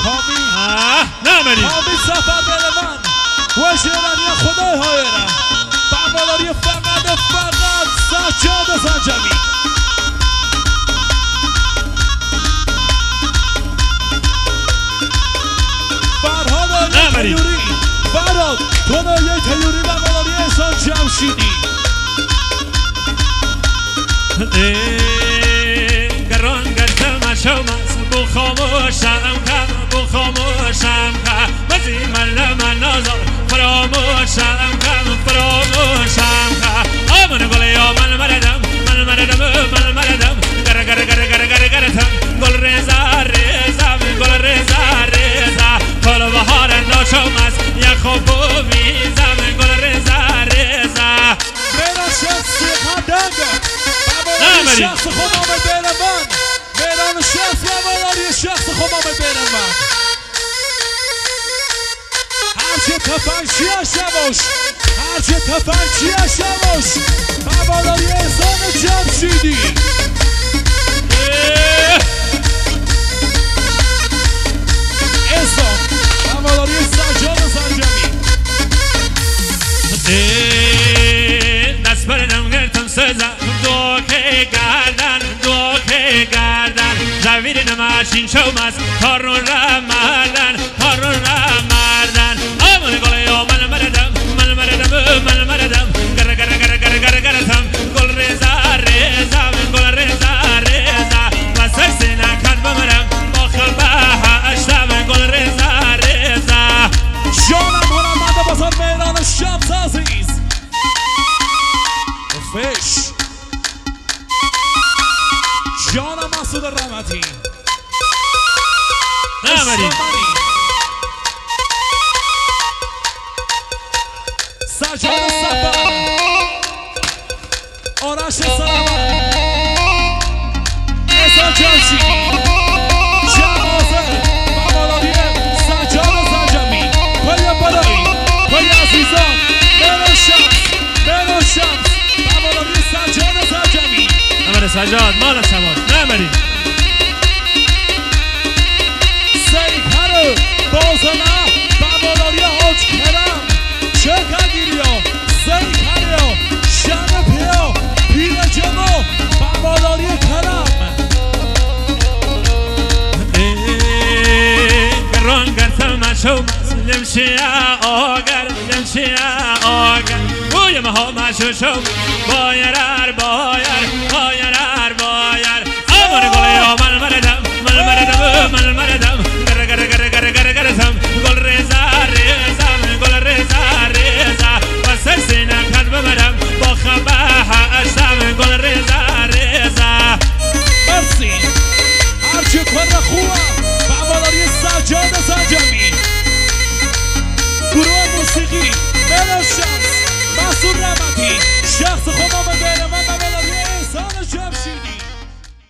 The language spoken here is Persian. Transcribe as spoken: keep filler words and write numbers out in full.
حامی نمیری حامی سفر دل من و شیرانی خدای هایره بمالاری فقط فقط سجاد زنجمی فرهاد آلی تیوری فرهاد تونایی تیوری بمالاری احسان جمشیدی گران گرتم شمس بو خاموشم کم بو خاموشم کم مزی من من نازار فراموشم کم فراموشم کم آمن گل یا من مردم من مردم من مردم گر گر گر گر گر گرتم گل رزا رزا گل رزا رزا گل بهار ناشمس یا خوبو میزم گل رزا رزا میرا شخصی خدنگ نمیری شخص خودم بین من میران شخص و مالاری شخص خودم بین من هرچه تفنگچی اشتباش هرچه تفنگچی اشتباش و مالاری احسان جمشیدی احسان و مالاری سجاد زنجمی دست بردم گرتم سزم دوکه گردن دوکه گردن زویر نماشین شومز کارون را مردن کارون را مردن آمون گل یا من مردم من مردم من مردم گر گر گر گر گر گرتم گل رزا رزا گل رزا رزا و سرسینه کن بمرم با خلبه هشتم گل رزا رزا جانم محمد بازار میران شمس عزیز فش جانم مسعود رحمتی نمیری سجاد سفر آرش سلامت احسان جمشیدی جوازه و مالاری سجاد زنجمی پای برایی پای عزیزان میران شمس میران شمس و مالاری سجاد زنجمی نمیر سجاد مال سماز نمیری سیخر بازنه و مالاری حاج کرم چه گیری ها سیخر ها شن پیا پیر جمع و مالاری کرم گران گرتم شومز نمشی آگر نمشی آگر بوی مها مشو شو بایرر بایر بایرر بایر آمون گل یا من مردم من مردم من مردم گر گر گر گر گر گرتم گل رزا رزا گل رزا رزا و سرسینه کن بمرم با خبه هشتم گل رزا رزا مرسی هرچی کار خوبه و مالاری سجاد زنجمی گروه موسیقی میران شمس مسعود رحمتی شخص خودم